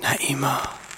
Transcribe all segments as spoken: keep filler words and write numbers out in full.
نعیما.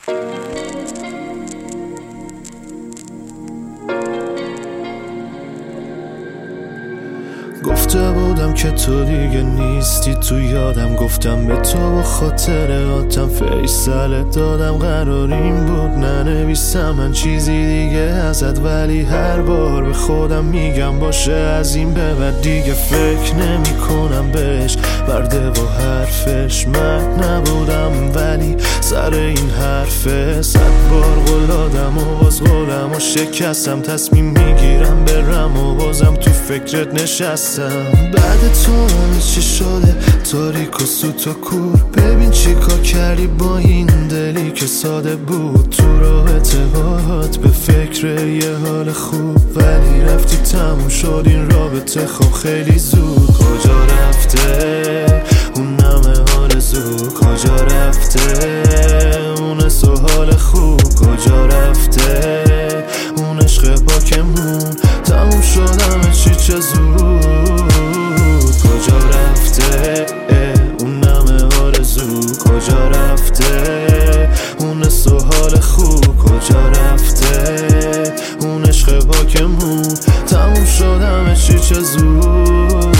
گفته بودم که تو دیگه نیستی تو یادم، گفتم به تو و خاطراتم فیصله دادم. قرار این بود ننویسم من چیزی دیگه ازت، ولی هر بار به خودم میگم باشه از این به بعد دیگه فکر نمی کنم بهش. برده و حرفش من نبودم ولی سر این حرفه صد بار قول دادم و باز قولم و شکستم. تصمیم میگیرم برم و بازم تو فکرت نشستم. بعد تو همه چی شده تاریک و سوت و کور، ببین چی کار کردی با این دلی که ساده بود. تو راحت باهات به فکر یه حال خوب، ولی رفتی تموم شد این رابطه خب خیلی زود. کجا رفته اون نمه آرزو، کجا رفته اون سوال خوب، کجا رفته اون عشق پاکمون. تموم شد همه چی چه زود. کجا رفته اون نمه آرزو، کجا رفته اون سوال خوب، کجا رفته اون عشق پاکمون. تموم شد همه چی چه زود.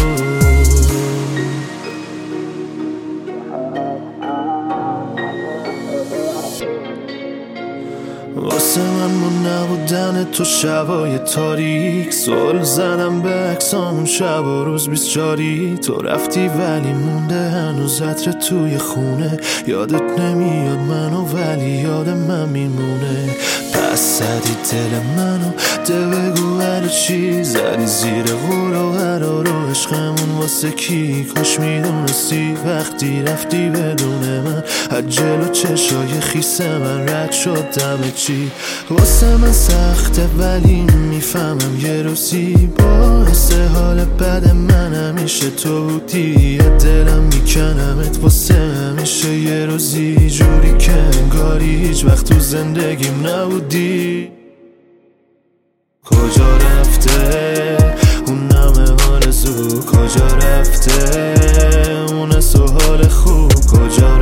واسه من من نبودن تو شبای تاریک، سوال زدم به عکسامون شب و روز بیست چاری. تو رفتی ولی مونده هنوز عطر توی خونه، یادت نمیاد منو ولی یاد من میمونه. پس زدی دل منو ده بگو هر چی، زدی زیر غور و قرار و عشقمون واسه کی. کاش میدونستی وقتی رفتی بدون من از جلو چشای خیس من رد شد دم چی. واسه من سخته ولی میفهمم یه روزی باعث حال بد من همیشه تو بودی. دلم میکنمت واسه همیشه یه روزی، جوری که انگاری هیچ وقت تو زندگیم نبودی. کجا رفته اون نمه آرزو، کجا رفته اون سوال خوب، کجا